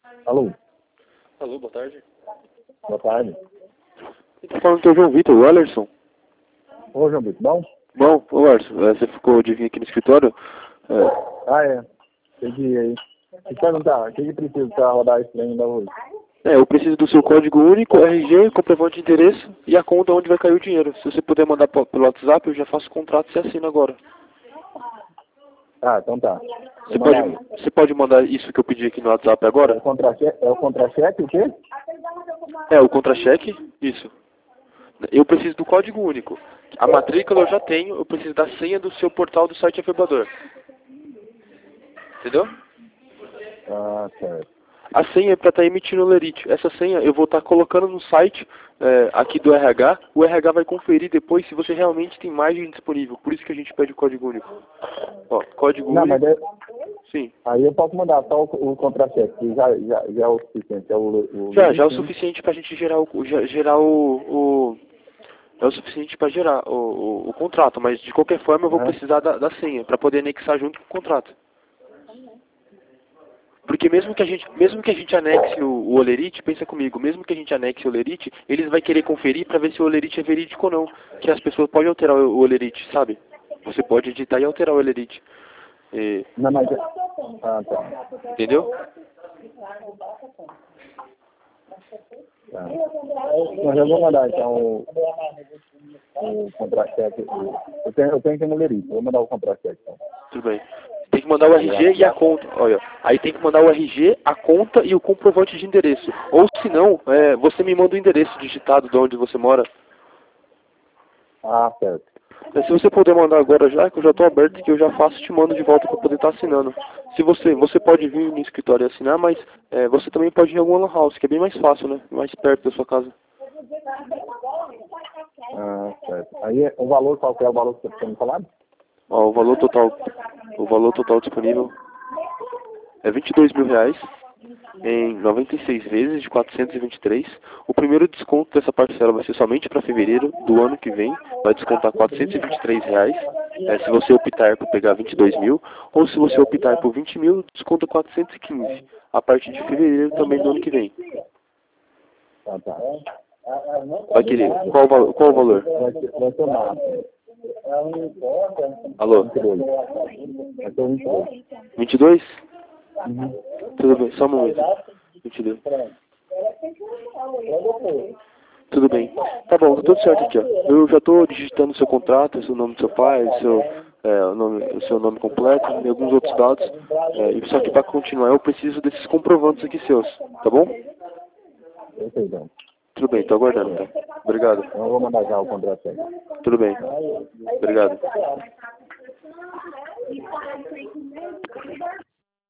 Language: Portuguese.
Alô? Alô, boa tarde. Boa tarde. Quem tá falando que é o João Vitor, o Ellerson. Ô, João Vitor, bom? Bom, ô Ellerson, você ficou de vir aqui no escritório? Ah, é. Tem que ir aí. Deixa eu perguntar, o que precisa para rodar esse trem ainda hoje? Eu preciso do seu código único, RG, comprovante de endereço e a conta onde vai cair o dinheiro. Se você puder mandar pelo WhatsApp, eu já faço o contrato e você assina agora. Ah, então tá. Você pode mandar isso que eu pedi aqui no WhatsApp agora? É o contra-cheque, o quê? É, o contra-cheque, isso. Eu preciso do código único. A matrícula eu já tenho, eu preciso da senha do seu portal do site afebador. Entendeu? Ah, certo. A senha é para estar emitindo o Lerite. Essa senha eu vou estar colocando no site aqui do RH. O RH vai conferir depois se você realmente tem margem disponível. Por isso que a gente pede o código único. Ó, código Não, único. mas Sim. aí eu posso mandar só o contra-cheque, que já é o suficiente. É Já é o suficiente para a gente gerar é o suficiente para gerar o contrato, mas de qualquer forma eu vou precisar da senha para poder anexar junto com o contrato. Porque mesmo que a gente anexe o Olerite, pensa comigo, mesmo que a gente anexe o Olerite, eles vão querer conferir para ver se o Olerite é verídico ou não. Que as pessoas podem alterar o Olerite, sabe? Você pode editar e alterar o Olerite. Não, mas... Ah, tá. Entendeu? Tá. Mas eu vou mandar então o contra-cheque. Eu tenho que ir no vou mandar o contra-cheque então. Tudo bem. Tem que mandar o RG e a conta. Olha, aí tem que mandar o RG, a conta e o comprovante de endereço. Ou se não, você me manda o endereço digitado de onde você mora. Ah, certo. Se você puder mandar agora já, que eu já estou aberto, que eu já faço, te mando de volta para poder estar assinando. Se você pode vir no escritório e assinar, mas você também pode ir em alguma lan house, que é bem mais fácil, né? Mais perto da sua casa. Ah, certo. Aí o valor, qual que é o valor que você tinha me falado? Ó, o valor total disponível é R$ 22.000 em 96 vezes de 423. O primeiro desconto dessa parcela vai ser somente para fevereiro do ano que vem. Vai descontar R$ 423. Se você optar por pegar 22.000, ou se você optar por 20.000, desconta 415. A partir de fevereiro também do ano que vem. Ah, tá. Vai querer? Qual o valor? Vai ser o máximo. Alô? 22. Vai ser 22. 22? Uhum. Tudo bem, só um momento. 22. Tudo bem. Tá bom, tá tudo certo aqui, ó. Eu já estou digitando o seu contrato, o nome do seu pai, o seu nome completo e alguns outros dados. E só que para continuar eu preciso desses comprovantes aqui seus, tá bom? Então. Tudo bem, tô aguardando, tá? Obrigado. Então eu vou mandar já o contrato aí. Tudo bem. Obrigado.